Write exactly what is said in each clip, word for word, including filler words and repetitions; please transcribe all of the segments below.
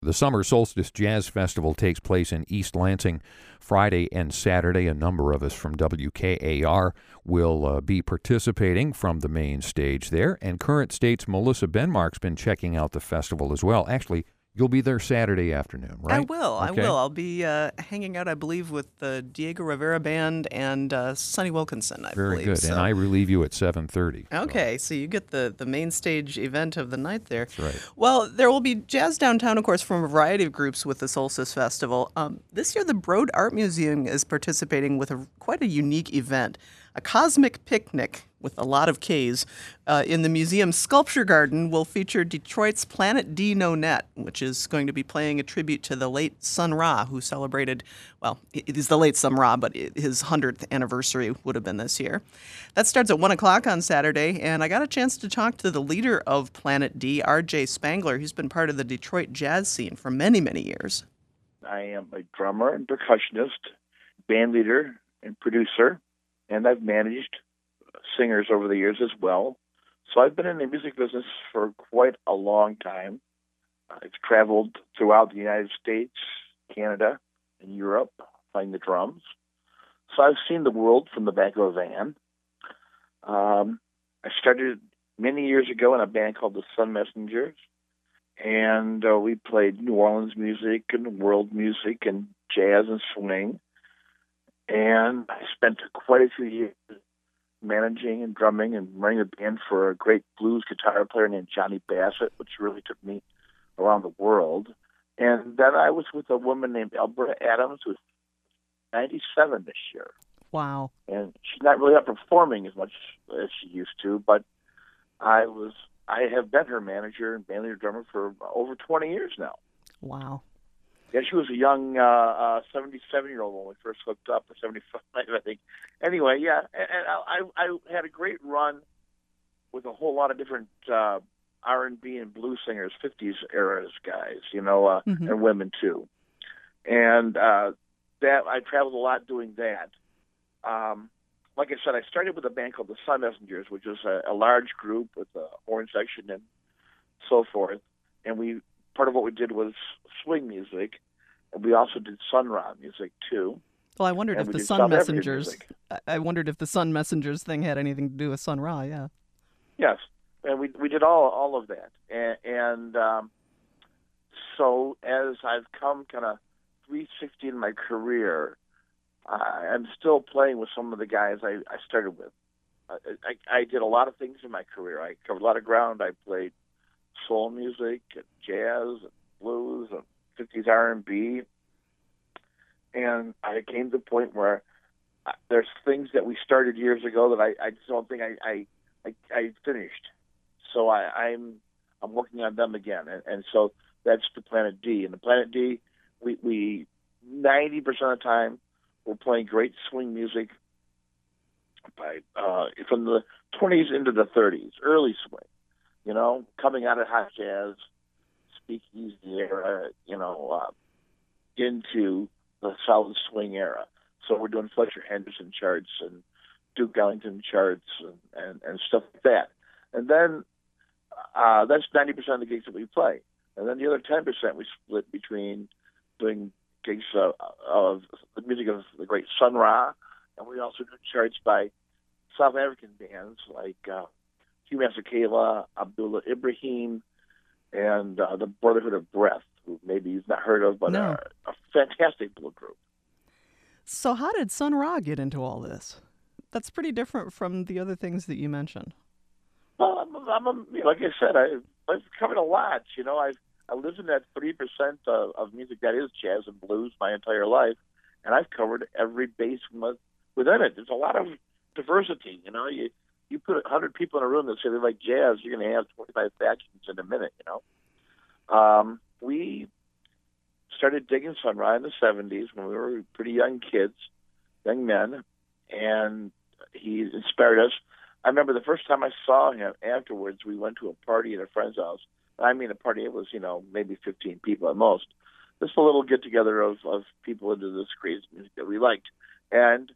The Summer Solstice Jazz Festival takes place in East Lansing Friday and Saturday. A number of us from W K A R will uh, be participating from the main stage there. And Current State's Melissa Benmark's been checking out the festival as well. Actually, you'll be there Saturday afternoon, right? I will. Okay. I will. I'll be uh, hanging out, I believe, with the Diego Rivera Band and uh, Sonny Wilkinson, I Very believe. good. So. And I relieve you at seven thirty. Okay, so. so you get the, the main stage event of the night there. That's right. Well, there will be jazz downtown, of course, from a variety of groups with the Solstice Festival. Um, this year, the Broad Art Museum is participating with a quite a unique event, a cosmic picnic with a lot of K's, uh, in the museum's sculpture garden will feature Detroit's Planet D No Net, which is going to be playing a tribute to the late Sun Ra, who celebrated, well, it is the late Sun Ra, but his hundredth anniversary would have been this year. That starts at one o'clock on Saturday, and I got a chance to talk to the leader of Planet D, R J Spangler. He's been part of the Detroit jazz scene for many, many years. I am a drummer and percussionist, band leader and producer, and I've managed singers over the years as well. So I've been in the music business for quite a long time. I've traveled throughout the United States, Canada, and Europe playing the drums. So I've seen the world from the back of a van. Um, I started many years ago in a band called the Sun Messengers, and uh, we played New Orleans music and world music and jazz and swing. And I spent quite a few years managing and drumming and running a band for a great blues guitar player named Johnny Bassett, which really took me around the world. And then I was with a woman named Alberta Adams, who's ninety-seven this year. Wow. And she's not really up performing as much as she used to, but I was I have been her manager and band leader drummer for over twenty years now. Wow. Yeah, she was a young uh, uh, seventy-seven-year-old when we first hooked up, or seventy-five, I think. Anyway, yeah, and, and I, I had a great run with a whole lot of different uh, R and B and blues singers, fifties eras guys, you know, uh, mm-hmm. and women too. And uh, that I traveled a lot doing that. Um, like I said, I started with a band called the Sun Messengers, which is a, a large group with a horn section and so forth. And we part of what we did was swing music, and we also did Sun Ra music too. Well, I wondered and if the Sun South Messengers. I wondered if the Sun Messengers thing had anything to do with Sun Ra. Yeah. Yes, and we we did all all of that, and, and um, so as I've come kind of three sixty in my career, I, I'm still playing with some of the guys I, I started with. I, I, I did a lot of things in my career. I covered a lot of ground. I played soul music, and jazz, and blues, and fifties R and B. And I came to the point where I, there's things that we started years ago that I, I just don't think I, I, I, I finished. So I, I'm I'm working on them again. And, and so that's the Planet D. And the Planet D, we, we ninety percent of the time, we're playing great swing music by uh, from the twenties into the thirties, early swing. You know, coming out of hot jazz, speakeasy era, you know, uh, into the solid swing era. So we're doing Fletcher Henderson charts and Duke Ellington charts and, and, and stuff like that. And then uh, that's ninety percent of the gigs that we play. And then the other ten percent we split between doing gigs uh, of the music of the great Sun Ra, and we also do charts by South African bands like uh, Hugh Masekela, Abdullah Ibrahim, and uh, the Brotherhood of Breath, who maybe you've not heard of, but no. are a fantastic blue group. So how did Sun Ra get into all this? That's pretty different from the other things that you mentioned. Well, I'm, I'm a, you know, like I said, I, I've covered a lot. You know, I've I lived in that three percent of, of music that is jazz and blues my entire life, and I've covered every base within it. There's a lot of diversity. You know, you you put a hundred people in a room that say they like jazz, you're going to have twenty-five factions in a minute. You know, um, we started digging Sun Ra in the seventies when we were pretty young kids, young men, and he inspired us. I remember the first time I saw him afterwards, we went to a party at a friend's house. I mean, a party, it was, you know, maybe fifteen people at most. Just a little get-together of, of people into this crazy music that we liked. And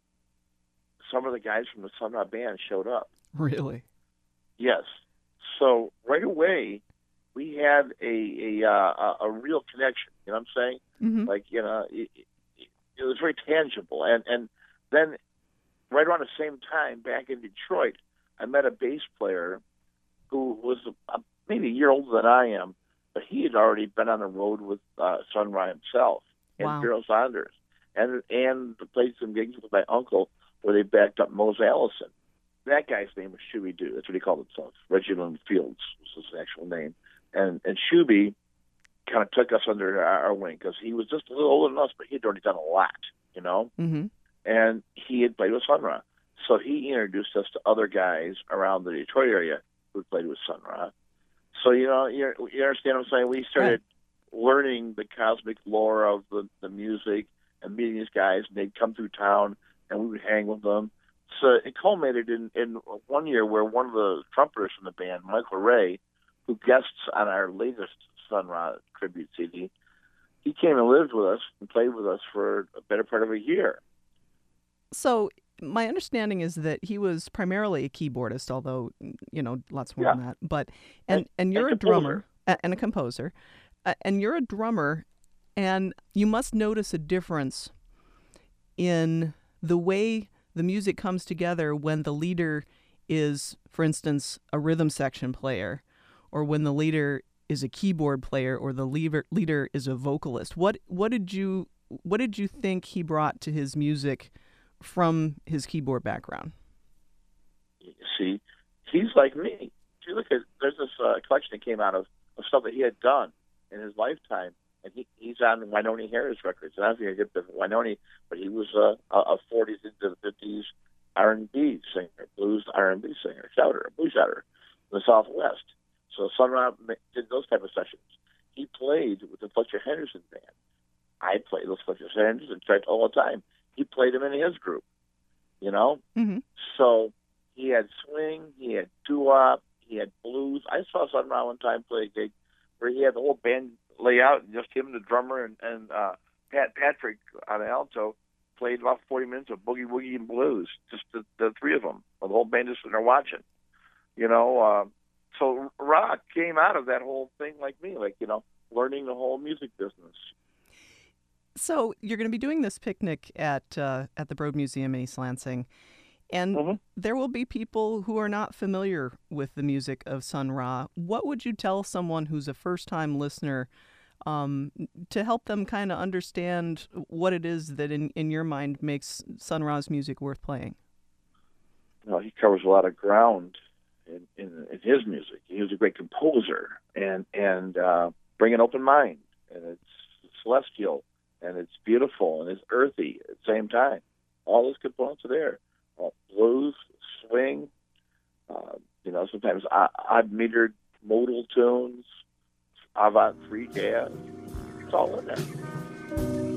some of the guys from the Sun Ra band showed up. Really? Yes. So right away, we had a a, uh, a real connection. You know what I'm saying? Mm-hmm. Like, you know, it, it, it was very tangible. And and then right around the same time, back in Detroit, I met a bass player who was a, maybe a year older than I am, but he had already been on the road with uh, Sun Ra himself and Wow. Gerald Saunders, and and played some gigs with my uncle where they backed up Mose Allison. That guy's name was Shooby Doo. That's what he called himself. Reginald Fields was his actual name. And and Shooby kind of took us under our, our wing because he was just a little older than us, but he'd already done a lot, you know? Mm-hmm. And he had played with Sun Ra. So he introduced us to other guys around the Detroit area who played with Sun Ra. So, you know, you, you understand what I'm saying? We started right. learning the cosmic lore of the, the music and meeting these guys, and they'd come through town, and we would hang with them. So it culminated in, in one year where one of the trumpeters from the band, Michael Ray, who guests on our latest Sun Ra tribute C D, he came and lived with us and played with us for a better part of a year. So my understanding is that he was primarily a keyboardist, although, you know, lots more Yeah. than that. But and, And- and you're and a drummer composer. a- and a composer, uh, and you're a drummer, and you must notice a difference in the way the music comes together when the leader is, for instance, a rhythm section player, or when the leader is a keyboard player, or the leader leader is a vocalist. What what did you what did you think he brought to his music from his keyboard background? You see, he's like me. If you look at, there's this uh, collection that came out of, of stuff that he had done in his lifetime, and he, he's on Wynonie Harris records. And I don't think I get the Wynonie, but he was a, a forties into the fifties R and B singer, blues R and B singer, shouter, blues shouter in the Southwest. So Sun Ra did those type of sessions. He played with the Fletcher Henderson band. I played those Fletcher Henderson tracks all the time. He played them in his group, you know? Mm-hmm. So he had swing, he had doo-wop, he had blues. I saw Sun Ra one time play a gig where he had the whole band lay out, and just him, the drummer, and, and uh, Pat Patrick on alto played about forty minutes of boogie woogie and blues, just the, the three of them. The whole band just sitting there watching, you know? Uh, so Ra came out of that whole thing like me, like, you know, learning the whole music business. So you're going to be doing this picnic at uh, at the Broad Museum in East Lansing, and Mm-hmm. there will be people who are not familiar with the music of Sun Ra. What would you tell someone who's a first-time listener um, to help them kind of understand what it is that, in, in your mind, makes Sun Ra's music worth playing? You know, he covers a lot of ground in, in, in his music. He was a great composer, and and uh, bring an open mind, and it's celestial, and it's beautiful, and it's earthy at the same time. All those components are there. Uh, blues, swing, uh, you know, sometimes odd-metered modal tunes, avant-free jazz. It's all in there.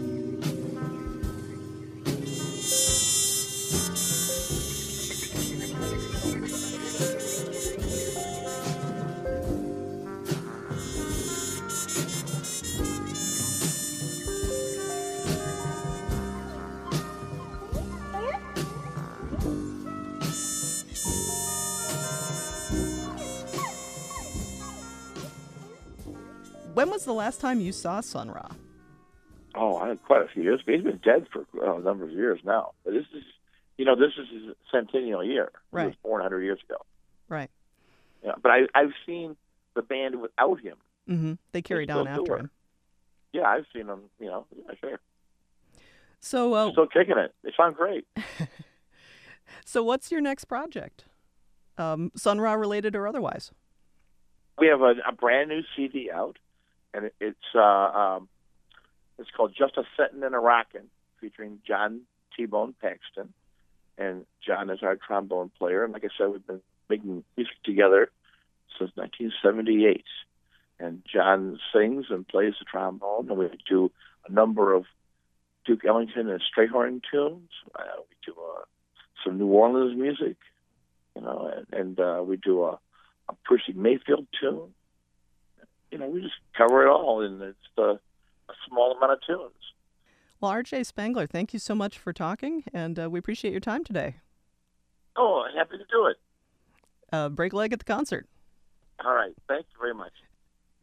When was the last time you saw Sun Ra? Oh, I had quite a few years. He's been dead for uh, a number of years now. But this is, you know, this is his centennial year. He Right. was born one hundred years ago. Right. Yeah, but I, I've seen the band without him. Mm-hmm. They carried still on do after it. him. Yeah, I've seen them, you know, yeah, sure. So, uh, Still kicking it. They sound great. so what's your next project? Um, Sun Ra related or otherwise? We have a, a brand new C D out, and it, it's uh, um, it's called Just a Settin' and a Rockin', featuring John T-Bone Paxton. And John is our trombone player. And like I said, we've been making music together since nineteen seventy-eight. And John sings and plays the trombone, and we do a number of Duke Ellington and Strayhorn tunes. Uh, we do uh, some New Orleans music, you know, and, and uh, we do a a Percy Mayfield tune. You know, we just cover it all, and it's uh, a small amount of tunes. Well, R J Spangler, thank you so much for talking, and uh, we appreciate your time today. Oh, happy to do it. Uh, break a leg at the concert. All right. Thank you very much.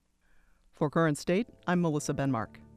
For Current State, I'm Melissa Benmark.